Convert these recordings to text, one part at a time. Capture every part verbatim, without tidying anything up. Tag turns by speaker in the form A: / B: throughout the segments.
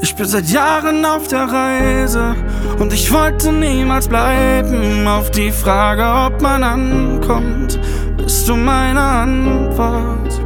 A: Ich bin seit Jahren auf der Reise und ich wollte niemals bleiben. Auf die Frage, ob man ankommt, bist du meine Antwort.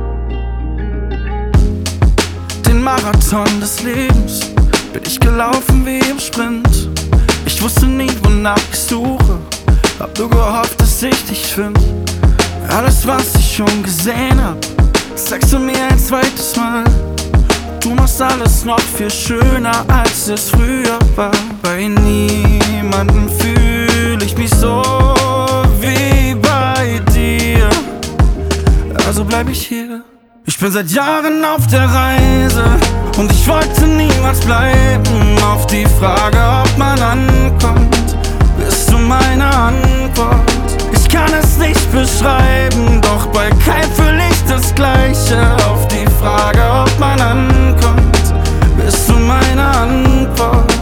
A: Den Marathon des Lebens bin ich gelaufen wie im Sprint. Ich wusste nie, wonach ich suche, hab nur gehofft, dass ich dich finde. Alles, was ich schon gesehen hab, sagst du mir ein zweites Mal. Du machst alles noch viel schöner, als es früher war. Bei niemandem fühl ich mich so wie bei dir. Also bleib ich hier. Ich bin seit Jahren auf der Reise und ich wollte niemals bleiben. Auf die Frage, ob man ankommt, bist du meine Antwort. Ich kann es nicht beschreiben, doch bei keinem fühl ich das Gleiche. Auf die Frage, ob man ankommt, bist du meine Antwort.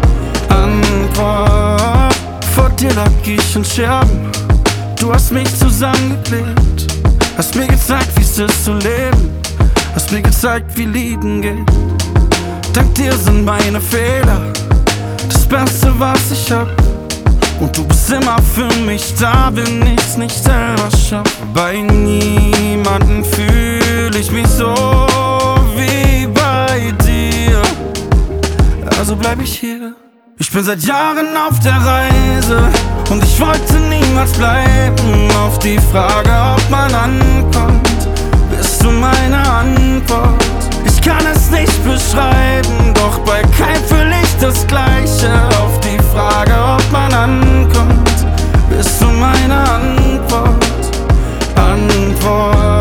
A: Antwort. Vor dir lag ich in Scherben, du hast mich zusammengeklebt. Hast mir gezeigt, wie's ist zu leben, hast mir gezeigt, wie Lieben geht. Dank dir sind meine Fehler das Beste, was ich hab. Und du bist immer für mich da, wenn ich's nicht selber schaff. Bei niemandem fühl ich mich so wie bei dir. Also bleib ich hier. Ich bin seit Jahren auf der Reise und ich wollte niemals bleiben. Auf die Frage, ob man ankommt, bist du meine Antwort. Ich kann es nicht beschreiben, doch bei keinem fühl ich das Gleiche. Auf die Frage, ob man ankommt, bist du meine Antwort. Antwort.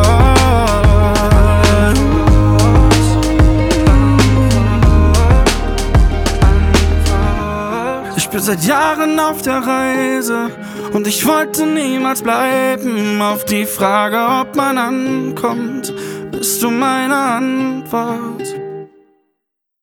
A: Ich bin seit Jahren auf der Reise und ich wollte niemals bleiben. Auf die Frage, ob man ankommt, bist du meine Antwort.